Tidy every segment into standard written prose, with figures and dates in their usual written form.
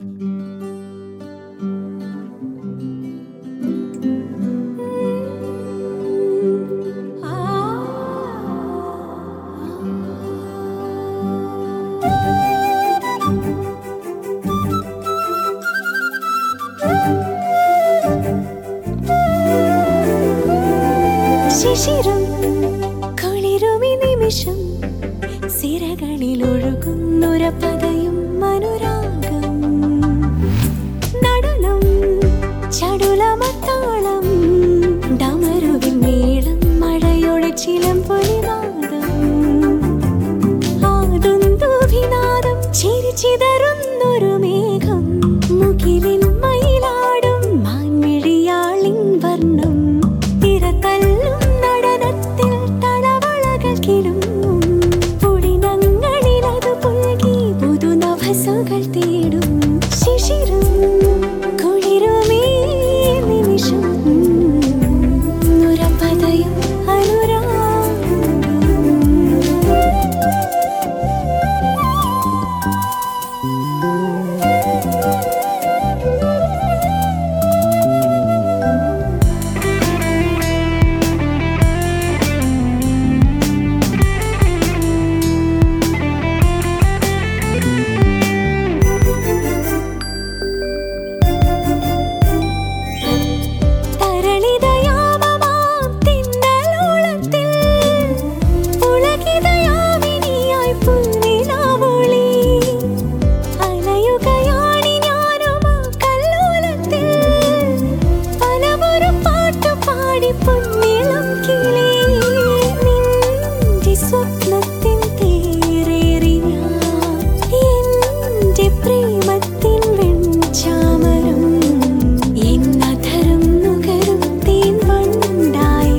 ശിശിരം കുളിരുമി നിമിഷം സിരകളിലൊഴുകുന്നൊരപതയും അനുരാഗം നടനം ചടുലമത്താളം ഡമരുവിൻ നീളം മഴയുടെ ചിലമ്പൊലിനാദം ആദന്തോഭിനാദം ചിരിച്ചിതറുന്നൊരു മേഘം മുകിലിൽ മയിലാടും മാൻമിഴിയാളിൻ വർണ്ണം തിരതല്ലും നടനത്തിൽ തളവളകൾ കിളുങ്ങും പുളിനങ്ങളിലതു പുൽകി പുതുനഭസുകൾ തേടും ശിശിരം കുളിരുമീ നിമിഷം നുരപതയും സ്വപ്നത്തിൻ തേരേറി ഞാൻ എന്റെ പ്രേമത്തിൻ വെഞ്ചാമരം എന്നധരം നുകരും തേൻ വണ്ടായി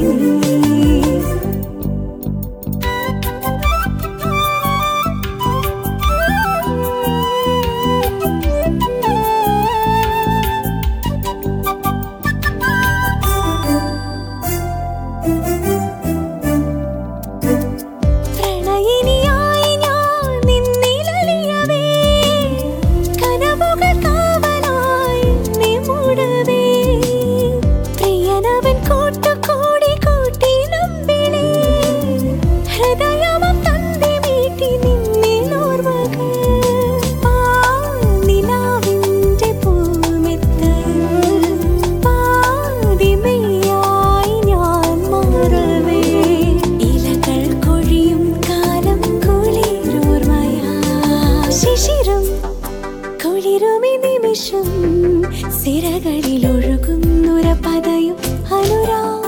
ശിശിരം കുളിരുമി നിമിഷം സിരകളിലൊഴുകുന്നൊരപതയും അനുരാഗം